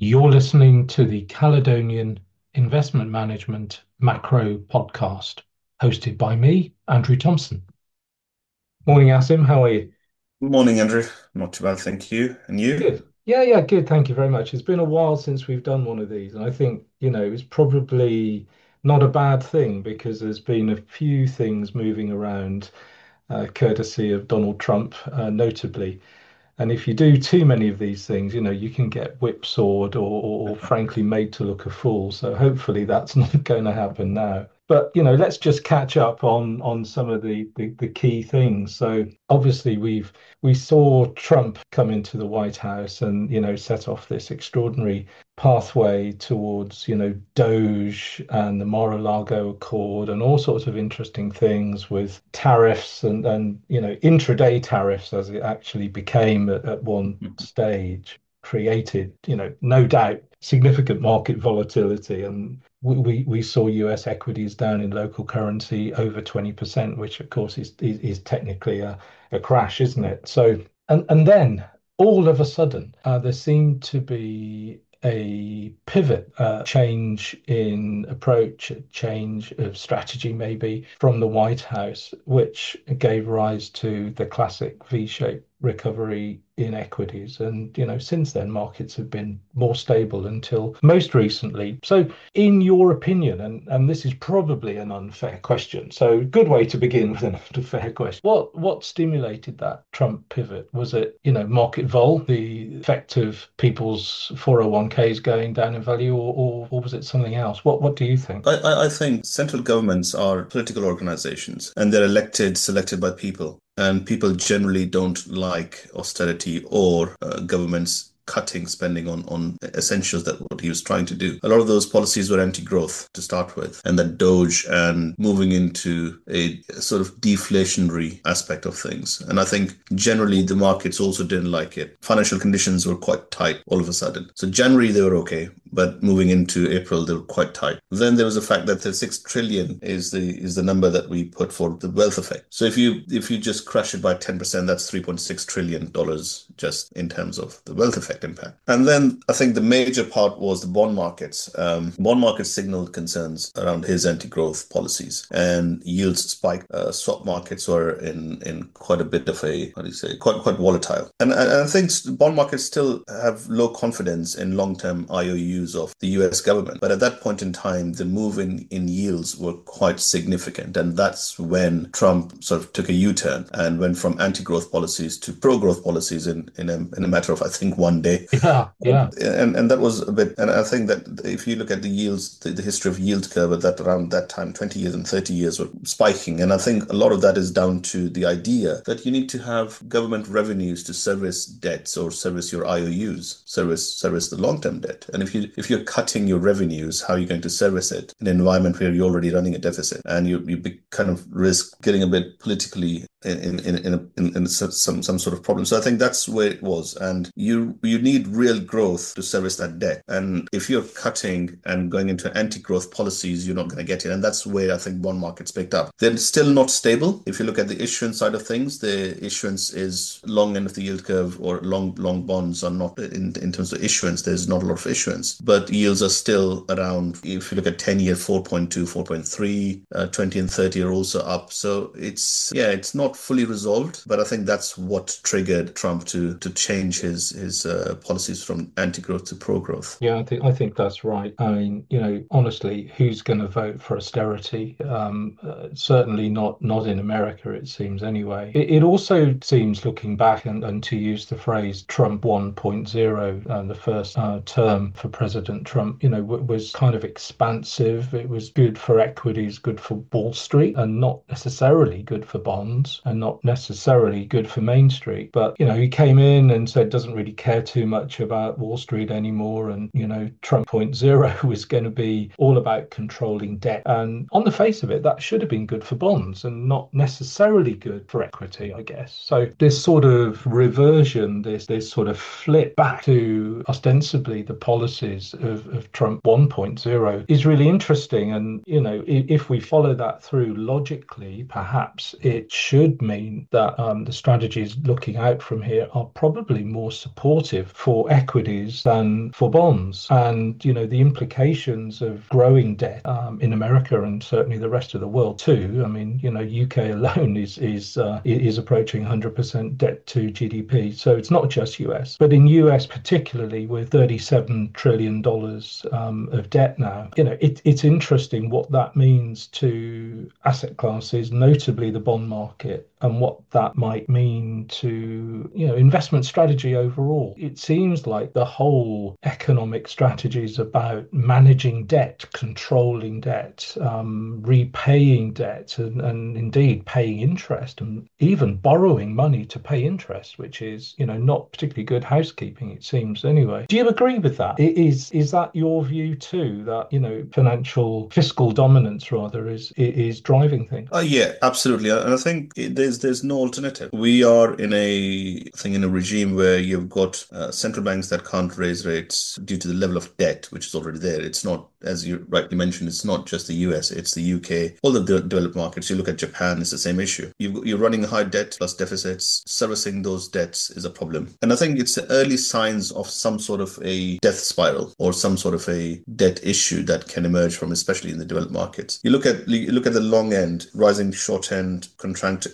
You're listening to the Caledonian Investment Management Macro Podcast, hosted by me, Andrew Thompson. Morning, Asim. How are you? Morning, Andrew. Not too bad, thank you. And you? Good. Yeah, good. Thank you very much. It's been a while since we've done one of these, and I think, it's probably not a bad thing because there's been a few things moving around, courtesy of Donald Trump, notably. And if you do too many of these things, you can get whipsawed or frankly made to look a fool. So hopefully that's not going to happen now. But let's just catch up on some of the key things. So obviously we saw Trump come into the White House and set off this extraordinary pathway towards Doge and the Mar-a-Lago Accord and all sorts of interesting things with tariffs and intraday tariffs as it actually became at one stage created no doubt significant market volatility, and we saw US equities down in local currency over 20%, which of course is technically a crash, isn't it? So and then all of a sudden there seemed to be a pivot, change in approach, a change of strategy, maybe from the White House, which gave rise to the classic V-shaped recovery in equities. And, since then, markets have been more stable until most recently. So, in your opinion, and this is probably an unfair question, so good way to begin with an unfair question. What stimulated that Trump pivot? Was it, market vol, the effect of people's 401ks going down in value, or was it something else? What do you think? I think central governments are political organizations and they're selected by people. And people generally don't like austerity or governments cutting spending on essentials that what he was trying to do. A lot of those policies were anti-growth to start with, and that Doge and moving into a sort of deflationary aspect of things. And I think generally the markets also didn't like it. Financial conditions were quite tight all of a sudden. So January they were okay, but moving into April they were quite tight. Then there was the fact that the 6 trillion is the number that we put for the wealth effect. So if you just crush it by 10%, that's $3.6 trillion just in terms of the wealth effect impact. And then I think the major part was the bond markets. Bond markets signaled concerns around his anti-growth policies, and yields spiked. Swap markets were in quite a bit of a, how do you say, quite volatile. And I think bond markets still have low confidence in long-term IOUs of the US government. But at that point in time, the move in yields were quite significant. And that's when Trump sort of took a U-turn and went from anti-growth policies to pro-growth policies in a matter of, I think, one day. Yeah, yeah. And that was a bit, and I think that if you look at the yields, the history of yield curve at that around that time, 20 years and 30 years were spiking. And I think a lot of that is down to the idea that you need to have government revenues to service debts or service your IOUs, service the long-term debt. And if you're cutting your revenues, how are you going to service it in an environment where you're already running a deficit and kind of risk getting a bit politically in some sort of problem. So I think that's where it was. And you need real growth to service that debt. And if you're cutting and going into anti-growth policies, you're not going to get it. And that's where I think bond markets picked up. They're still not stable. If you look at the issuance side of things, the issuance is long end of the yield curve, or long bonds are not in terms of issuance. There's not a lot of issuance, but yields are still around. If you look at 10-year 4.2, 4.3, 20 and 30 are also up. So it's not fully resolved, but I think that's what triggered Trump to change his policies from anti-growth to pro-growth. Yeah, I think that's right. I mean, honestly, who's going to vote for austerity? Certainly not in America, it seems anyway. It also seems, looking back and to use the phrase Trump 1.0, the first term for President Trump, was kind of expansive. It was good for equities, good for Wall Street, and not necessarily good for bonds, and not necessarily good for Main Street. But he came in and said doesn't really care too much about Wall Street anymore, and Trump point zero was going to be all about controlling debt. And on the face of it, that should have been good for bonds and not necessarily good for equity, I guess. So this sort of reversion, this sort of flip back to ostensibly the policies of Trump 1.0 is really interesting. And if we follow that through logically, perhaps it should would mean that the strategies looking out from here are probably more supportive for equities than for bonds. And, the implications of growing debt in America and certainly the rest of the world too. I mean, UK alone is approaching 100% debt to GDP. So it's not just US, but in US particularly with $37 trillion of debt now, it's interesting what that means to asset classes, notably the bond market, and what that might mean to, investment strategy overall. It seems like the whole economic strategy is about managing debt, controlling debt, repaying debt, and indeed paying interest, and even borrowing money to pay interest, which is, not particularly good housekeeping, it seems anyway. Do you agree with that? Is that your view too, that, financial fiscal dominance rather is driving things? Yeah, absolutely. And I think there's no alternative. We are in a regime where you've got central banks that can't raise rates due to the level of debt, which is already there. It's not, as you rightly mentioned, it's not just the US, it's the UK, all of the developed markets. You look at Japan, it's the same issue. You're running high debt plus deficits. Servicing those debts is a problem. And I think it's the early signs of some sort of a death spiral or some sort of a debt issue that can emerge from, especially in the developed markets. You look at the long end, rising short end contract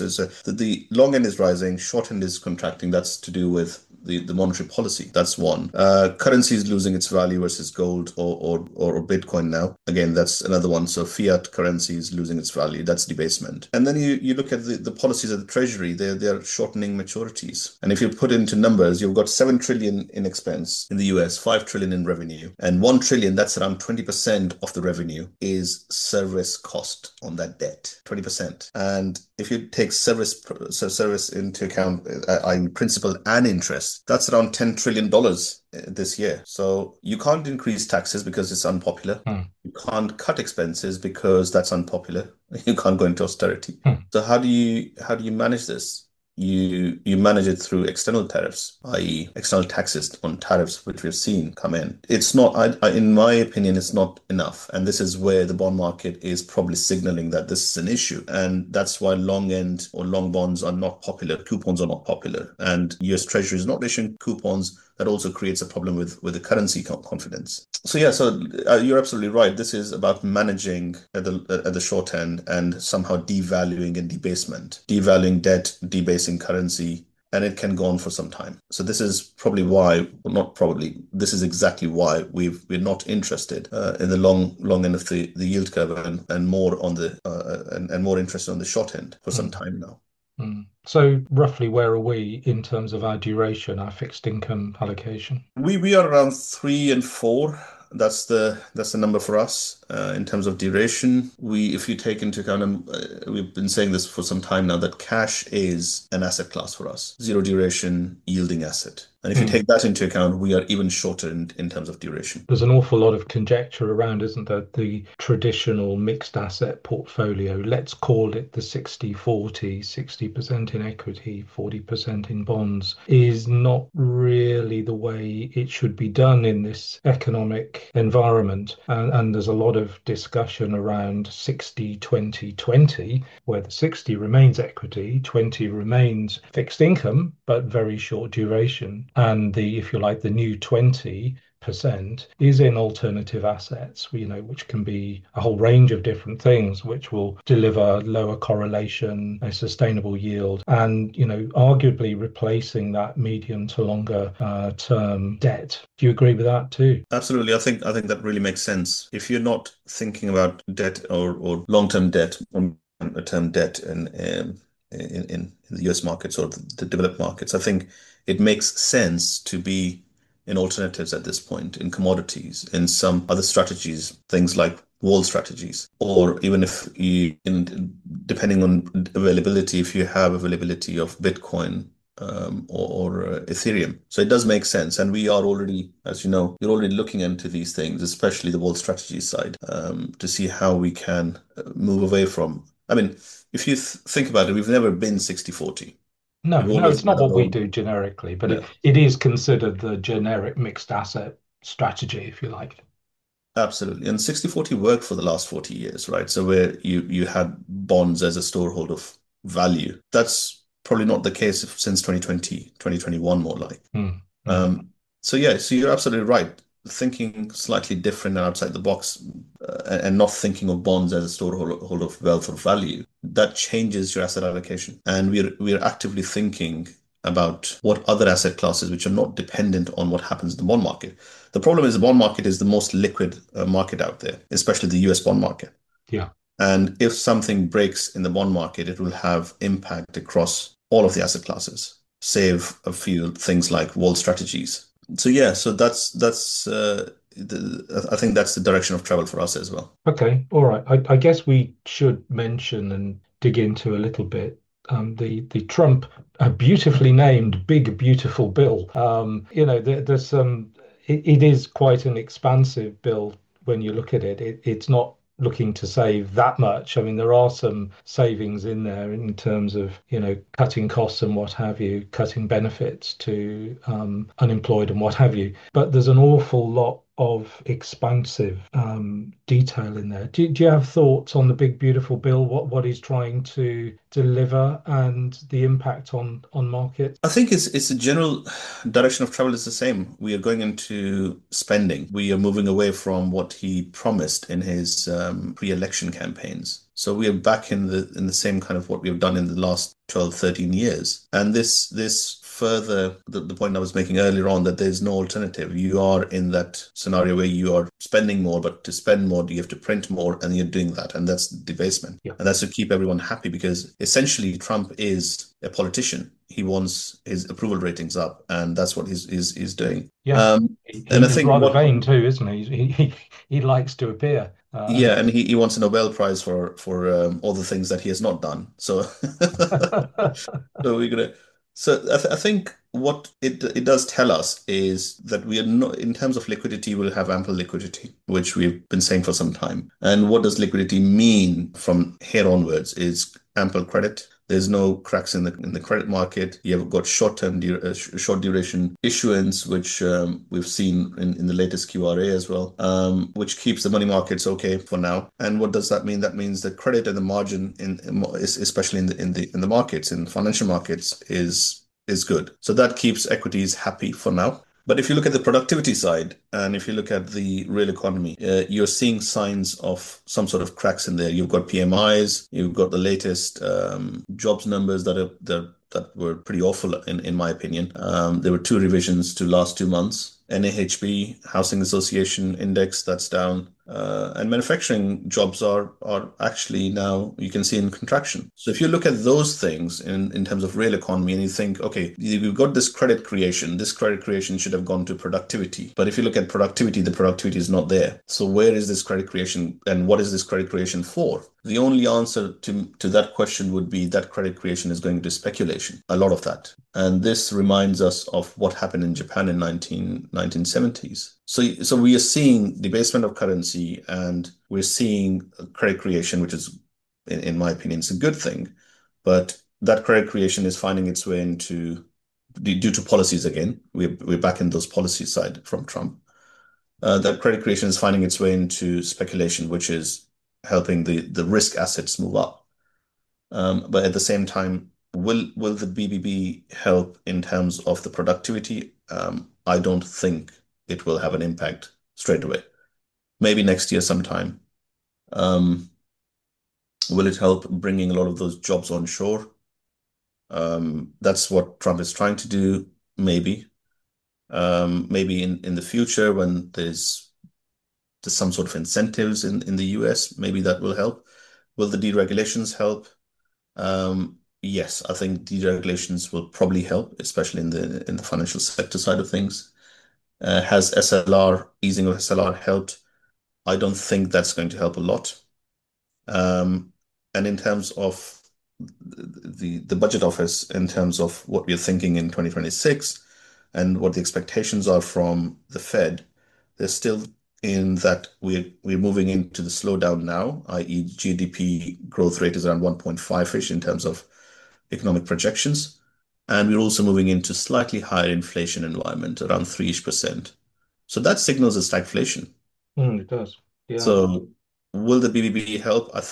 the long end is rising, short end is contracting. That's to do with the monetary policy. That's one. Currency is losing its value versus gold or Bitcoin now. Again, that's another one. So fiat currency is losing its value. That's debasement. And then you look at the policies of the Treasury. They're shortening maturities. And if you put into numbers, you've got 7 trillion in expense in the US, 5 trillion in revenue, and 1 trillion, that's around 20% of the revenue, is service cost on that debt. 20%. And if you take service into account, i.e. principal and interest, that's around $10 trillion this year. So you can't increase taxes because it's unpopular. You can't cut expenses because that's unpopular. You can't go into austerity. So how do you manage this? You manage it through external tariffs, i.e. external taxes on tariffs, which we've seen come in. It's not, in my opinion, it's not enough. And this is where the bond market is probably signaling that this is an issue. And that's why long end or long bonds are not popular. Coupons are not popular. And US Treasury is not issuing coupons. That also creates a problem with the currency confidence. So yeah, you're absolutely right. This is about managing at the short end and somehow devaluing and debasement, devaluing debt, debasing currency, and it can go on for some time. So this is probably why, well, not probably, this is exactly why we're not interested in the long end of the yield curve and more on and more interested on the short end for some time now. So roughly where are we in terms of our duration, our fixed income allocation? We are around 3 and 4. That's the number for us in terms of duration. If you take into account, we've been saying this for some time now, that cash is an asset class for us, zero duration yielding asset. And if you take that into account, we are even shorter in terms of duration. There's an awful lot of conjecture around, isn't there? The traditional mixed asset portfolio, let's call it the 60-40, 60% in equity, 40% in bonds, is not really the way it should be done in this economic environment. And there's a lot of discussion around 60-20-20, where the 60 remains equity, 20 remains fixed income, but very short duration. And if you like, the new 20% is in alternative assets, which can be a whole range of different things, which will deliver lower correlation, a sustainable yield, and, arguably replacing that medium to longer term debt. Do you agree with that too? Absolutely. I think that really makes sense. If you're not thinking about debt or long-term debt or term debt in the US markets or the developed markets, I think it makes sense to be in alternatives at this point, in commodities, in some other strategies, things like wall strategies, or even depending on availability, if you have availability of Bitcoin or Ethereum. So it does make sense. And we are already, as you know, we're already looking into these things, especially the wall strategy side, to see how we can move away from. I mean, if you think about it, we've never been 60-40. No, We've no, always it's not been what our we own. do generically, but Yeah, it is considered the generic mixed asset strategy, if you like. absolutely. And 60-40 worked for the last 40 years, right? So where you had bonds as a storehold of value. That's probably not the case since 2020, 2021, more like. Mm, mm. Um, so yeah, so you're absolutely right. Thinking slightly different and outside the box, and not thinking of bonds as a storehold of wealth or value, that changes your asset allocation. And we're actively thinking about what other asset classes which are not dependent on what happens in the bond market. The problem is the bond market is the most liquid market out there, especially the US bond market. Yeah. And if something breaks in the bond market, it will have impact across all of the asset classes, save a few things like wall strategies. So yeah, so I think that's the direction of travel for us as well. Okay. All right. I guess we should mention and dig into a little bit the Trump beautifully named Big Beautiful Bill. There's some. It is quite an expansive bill when you look at it. It's not looking to save that much. I mean, there are some savings in there in terms of, cutting costs and what have you, cutting benefits to unemployed and what have you. But there's an awful lot of expansive detail in there. Do you have thoughts on the Big Beautiful Bill? What he's trying to deliver and the impact on markets? I think it's a general direction of travel is the same. We are going into spending. We are moving away from what he promised in his pre-election campaigns. So we are back in the same kind of what we have done in the last 12, 13 years. And this further the point I was making earlier on that there's no alternative. You are in that scenario where you are spending more, but to spend more, you have to print more, and you're doing that. And that's debasement. Yeah. And that's to keep everyone happy because essentially Trump is a politician. He wants his approval ratings up, and that's what he's doing. Yeah. And I He's think rather what vain too, isn't he? He likes to appear. yeah, and he wants a Nobel Prize for all the things that he has not done. So so we're gonna. So I think what it does tell us is that we are not, in terms of liquidity, we'll have ample liquidity, which we've been saying for some time. And what does liquidity mean from here onwards is ample credit. There's no cracks in the credit market. You have got short duration issuance, which we've seen in the latest QRA as well, which keeps the money markets okay for now. And what does that mean? That means the credit and the margin especially in the markets, in financial markets, is good. So that keeps equities happy for now. But if you look at the productivity side and if you look at the real economy, you're seeing signs of some sort of cracks in there. You've got PMIs, you've got the latest jobs numbers that were pretty awful in my opinion. There were two revisions to last 2 months. NAHB, Housing Association Index, that's down. And manufacturing jobs are actually now you can see in contraction. So if you look at those things in terms of real economy and you think, okay, we've got this credit creation should have gone to productivity. But if you look at productivity, the productivity is not there. So where is this credit creation and what is this credit creation for? The only answer to that question would be that credit creation is going into speculation, a lot of that. And this reminds us of what happened in Japan in 1970s. So we are seeing debasement of currency and we're seeing credit creation, which is, in my opinion, it's a good thing. But that credit creation is finding its way into, due to policies again, we're back in those policy side from Trump. That credit creation is finding its way into speculation, which is helping the risk assets move up. But at the same time, will the BBB help in terms of the productivity? I don't think it will have an impact straight away. Maybe next year sometime. Um, will it help bringing a lot of those jobs on shore? That's what Trump is trying to do, maybe. Maybe in the future when there's some sort of incentives in the US, maybe that will help. Will the deregulations help? Yes, I think deregulations will probably help, especially in the financial sector side of things. Has easing of SLR helped? I don't think that's going to help a lot. And in terms of the budget office, in terms of what we're thinking in 2026 and what the expectations are from the Fed, they're still in that we're moving into the slowdown now, i.e. GDP growth rate is around 1.5-ish in terms of economic projections. And we're also moving into slightly higher inflation environment, around 3-ish%. So that signals a stagflation. It does. Yeah. So will the BBB help?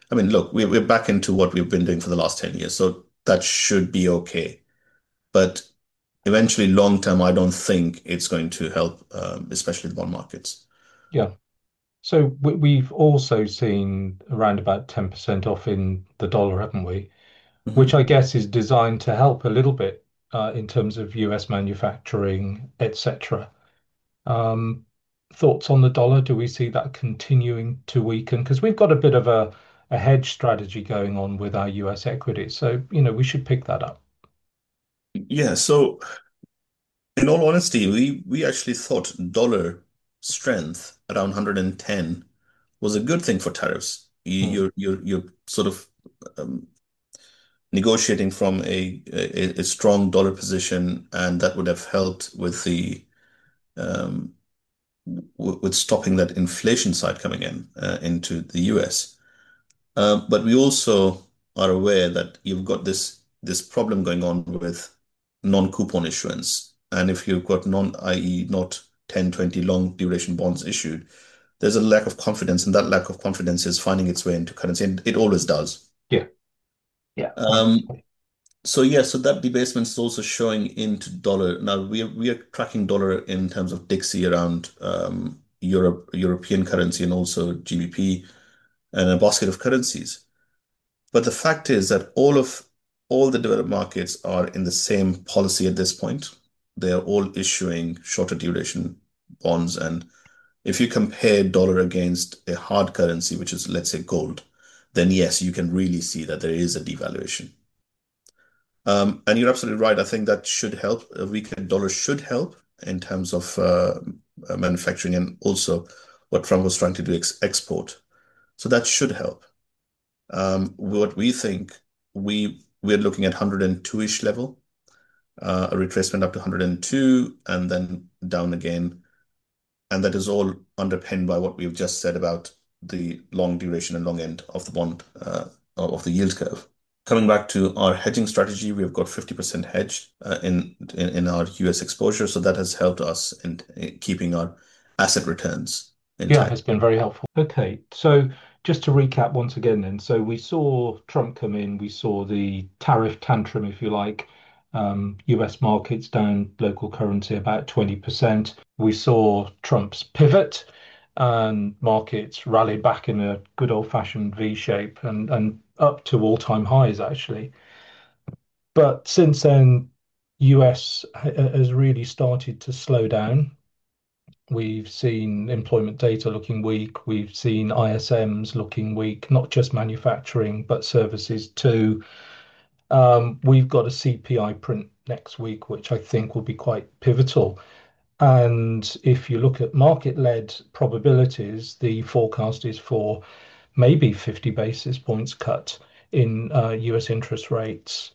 I mean, look, we're back into what we've been doing for the last 10 years, so that should be okay. But eventually, long term, I don't think it's going to help, especially the bond markets. Yeah. So we've also seen around about 10% off in the dollar, haven't we? Which Mhm. I guess is designed to help a little bit in terms of US manufacturing, etc. Um, Thoughts on the dollar? Do we see that continuing to weaken? Because we've got a bit of a hedge strategy going on with our US equities. So, we should pick that up. Yeah, so in all honesty, we actually thought dollar strength around 110 was a good thing for tariffs. Hmm. You're sort of um, negotiating from a strong dollar position, and that would have helped with the um, with stopping that inflation side coming in into the US. But we also are aware that you've got this problem going on with non-coupon issuance. And if you've got i.e., not 10, 20 long duration bonds issued, there's a lack of confidence, and that lack of confidence is finding its way into currency, and it always does. Yeah, yeah, Um, absolutely. so yeah, so that debasement is also showing into dollar. Now we are tracking dollar in terms of Dixie around European currency and also GBP and a basket of currencies. But the fact is that all the developed markets are in the same policy at this point. They are all issuing shorter duration bonds. And if you compare dollar against a hard currency, which is, let's say, gold, then yes, you can really see that there is a devaluation. And you're absolutely right. I think that should help. A weaker dollar should help in terms of manufacturing and also what Trump was trying to do export. So that should help. What we think we're looking at 102-ish level, a retracement up to 102 and then down again. And that is all underpinned by what we've just said about the long duration and long end of the bond of the yield curve. Coming back to our hedging strategy, we've got 50% hedged in our US exposure, so that has helped us in keeping our asset returns Yeah, intact. it's been very helpful. Okay, so just to recap once again, then, so we saw Trump come in, we saw the tariff tantrum, if you like, US markets down, local currency about 20%. We saw Trump's pivot and markets rallied back in a good old-fashioned V shape and up to all-time highs, actually. But since then, US has really started to slow down. We've seen employment data looking weak. We've seen ISMs looking weak, not just manufacturing, but services too. We've got a CPI print next week, which I think will be quite pivotal. And if you look at market-led probabilities, the forecast is for maybe 50 basis points cut in US interest rates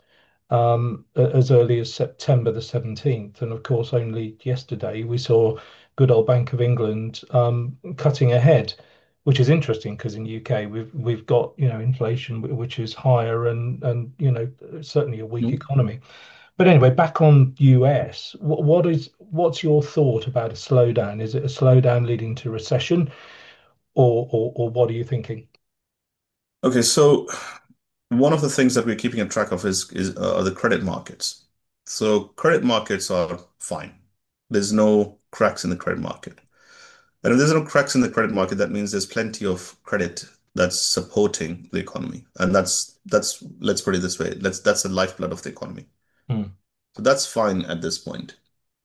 as early as September the 17th. And of course, only yesterday we saw good old Bank of England cutting ahead, which is interesting because in UK we've got inflation which is higher and certainly a weak economy. But anyway, back on US, what's your thought about a slowdown? Is it a slowdown leading to recession, or what are you thinking? Okay, so one of the things that we're keeping a track of is are the credit markets. So credit markets are fine. There's no cracks in the credit market. And if there's no cracks in the credit market, that means there's plenty of credit that's supporting the economy. And that's let's put it this way, that's the lifeblood of the economy. Hmm. So that's fine at this point.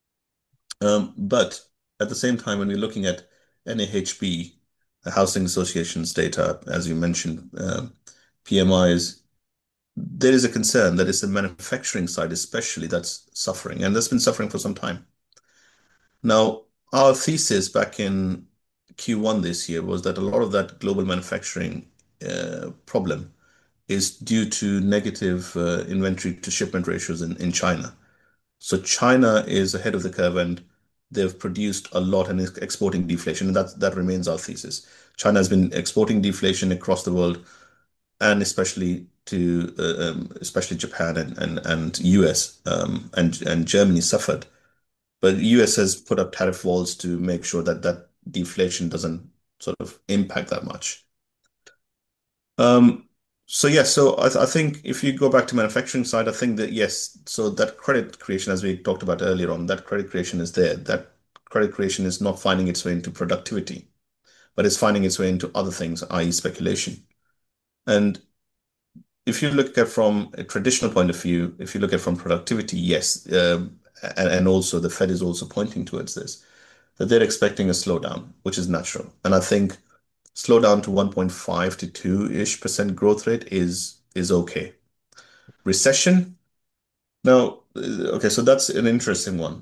But at the same time, when we're looking at NAHB, the Housing Association's data, as you mentioned, PMIs, there is a concern that it's the manufacturing side, especially, that's suffering, and that's been suffering for some time. Now, our thesis back in Q1 this year was that a lot of that global manufacturing problem is due to negative inventory to shipment ratios in China. So China is ahead of the curve and they've produced a lot and is exporting deflation. And that remains our thesis. China has been exporting deflation across the world and especially Japan and US and Germany suffered. But US has put up tariff walls to make sure that that deflation doesn't sort of impact that much. Um, so yes, so I think if you go back to manufacturing side, I think that yes, so that credit creation, as we talked about earlier on, that credit creation is there. That credit creation is not finding its way into productivity, but it's finding its way into other things, i.e., speculation. And if you look at from a traditional point of view, if you look at from productivity, yes, and also the Fed is also pointing towards this, that they're expecting a slowdown, which is natural. And I think slowdown to 1.5 to 2-ish% growth rate is okay. Recession? Now, okay, so that's an interesting one.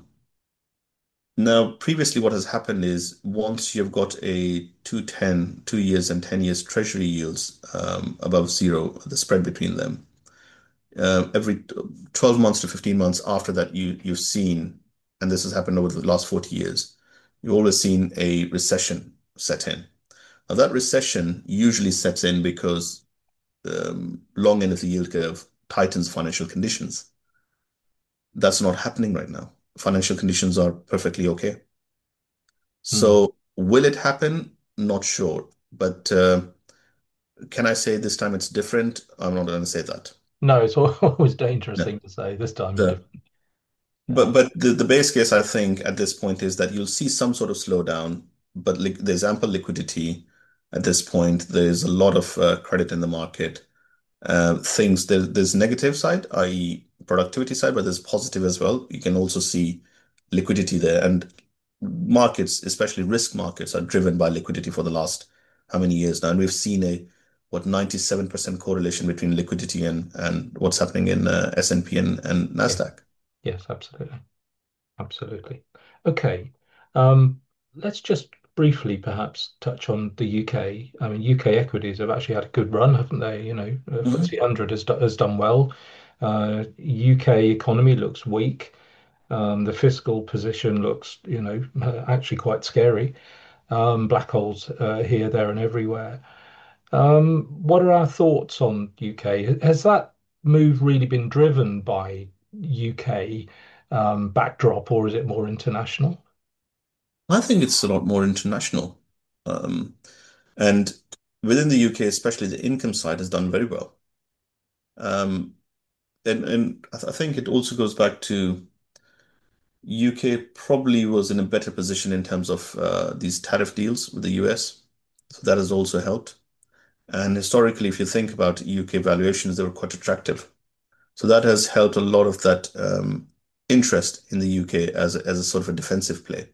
Now, previously, what has happened is once you've got a 2 years and 10 years treasury yields above zero, the spread between them, every 12 months to 15 months after that, you've seen, and this has happened over the last 40 years, you've always seen a recession set in. Now, that recession usually sets in because long end of the yield curve tightens financial conditions. That's not happening right now. Financial conditions are perfectly okay. Hmm. So will it happen? Not sure. But can I say this time it's different? I'm not going to say that. No, it's always a dangerous Yeah. thing to say. This time is The, different. but Yeah. but the base case I think at this point is that you'll see some sort of slowdown, but li there's ample liquidity at this point. There's a lot of credit in the market. There's negative side, i.e. productivity side, but there's positive as well. You can also see liquidity there. And markets, especially risk markets, are driven by liquidity for the last how many years now? And we've seen a what 97% correlation between liquidity and what's happening in S&P and Yes. Nasdaq. Yes, absolutely. Absolutely. Okay. Um, let's just briefly perhaps touch on the UK. I mean, UK equities have actually had a good run, haven't they? FTSE Mhm. 100 has done well. UK economy looks weak. The fiscal position looks, actually quite scary. Black holes here, there, and everywhere. What are our thoughts on UK? Has that move really been driven by UK backdrop, or is it more international? I think it's a lot more international. Um, and within the UK, especially the income side has done very well. Um, and I think it also goes back to UK probably was in a better position in terms of these tariff deals with the US. So that has also helped. And historically, if you think about UK valuations, they were quite attractive. So that has helped a lot of that interest in the UK as a sort of a defensive play.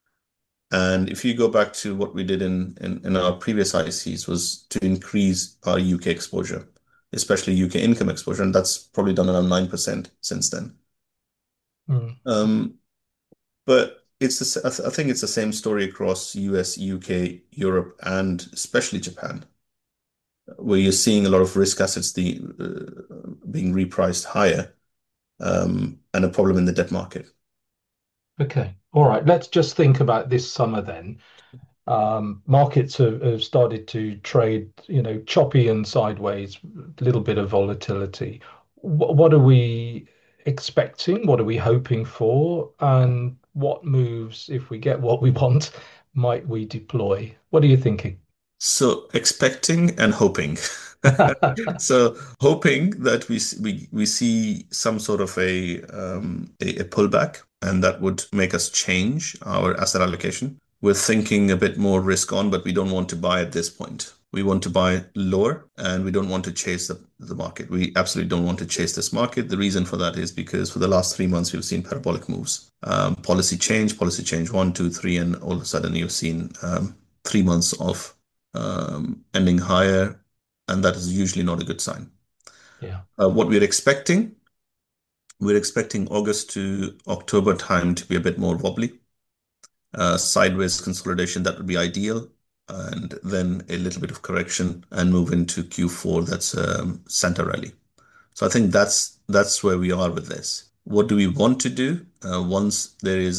And if you go back to what we did in our previous ICs was to increase our UK exposure, especially UK income exposure, and that's probably done around 9% since then. Mm. Um, But I think it's the same story across US, UK, Europe, and especially Japan, where you're seeing a lot of risk assets being repriced higher, and a problem in the debt market. Okay. All right. Let's just think about this summer then. Markets have started to trade, choppy and sideways, a little bit of volatility. What are we expecting? What are we hoping for? And what moves, if we get what we want, might we deploy? What are you thinking? So expecting and hoping. So hoping that we see some sort of a pullback, and that would make us change our asset allocation. We're thinking a bit more risk on, but we don't want to buy at this point. We want to buy lower, and we don't want to chase the market. We absolutely don't want to chase this market. The reason for that is because for the last 3 months, we've seen parabolic moves. Policy change one, two, three, and all of a sudden you've seen 3 months of ending higher, and that is usually not a good sign. Yeah. What we're expecting August to October time to be a bit more wobbly. Sideways consolidation, that would be ideal. And then a little bit of correction and move into Q4. That's Santa rally. So I think that's where we are with this. What do we want to do once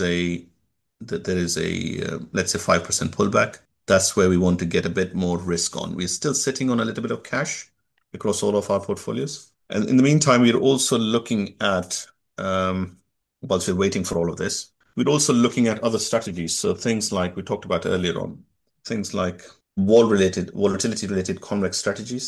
there is a let's say 5% pullback? That's where we want to get a bit more risk on. We're still sitting on a little bit of cash across all of our portfolios. And in the meantime, we're also looking at, whilst we're waiting for all of this, we're also looking at other strategies. So things like we talked about earlier on, things like volatility related convex strategies.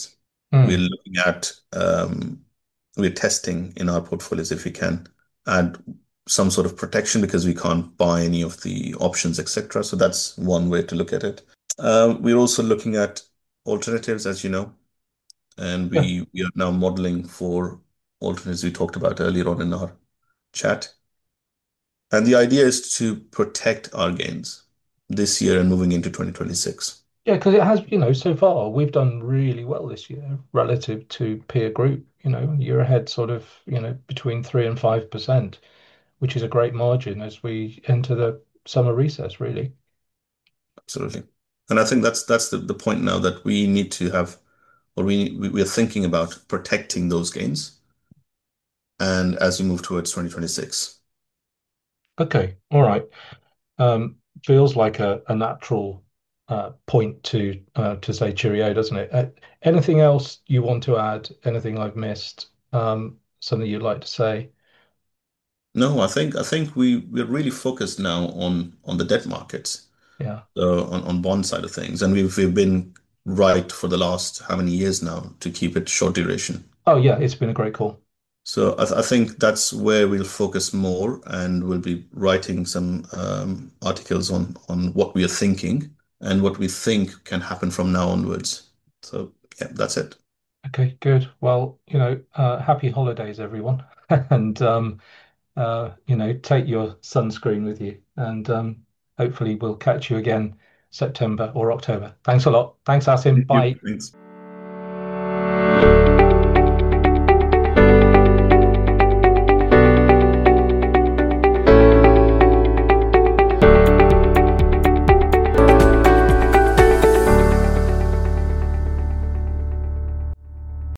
We're Mm. looking at we're testing in our portfolios if we can add some sort of protection because we can't buy any of the options, etc. So that's one way to look at it. We're also looking at alternatives, as you know, and Yeah. we are now modeling for alternatives we talked about earlier on in our chat. And the idea is to protect our gains this year and moving into 2026. Yeah, because it has, so far we've done really well this year relative to peer group. You're ahead sort of, between 3 and 5%, which is a great margin as we enter the summer recess, really. Absolutely. And I think that's the point now that we need to have, or we are thinking about protecting those gains. And as we move towards 2026. Okay, all right. Feels like a natural point to say cheerio, doesn't it? Anything else you want to add? Anything I've missed? Something you'd like to say? No, I think we're really focused now on the debt markets, Yeah. on bond side of things, and we've been right for the last how many years now to keep it short duration. Oh, yeah, it's been a great call. So I think that's where we'll focus more, and we'll be writing some articles on what we are thinking and what we think can happen from now onwards. So yeah, that's it. Okay, good. Well, happy holidays, everyone. And take your sunscreen with you. And hopefully we'll catch you again September or October. Thanks a lot. Thanks, Asim. Thank you. Bye. Thanks.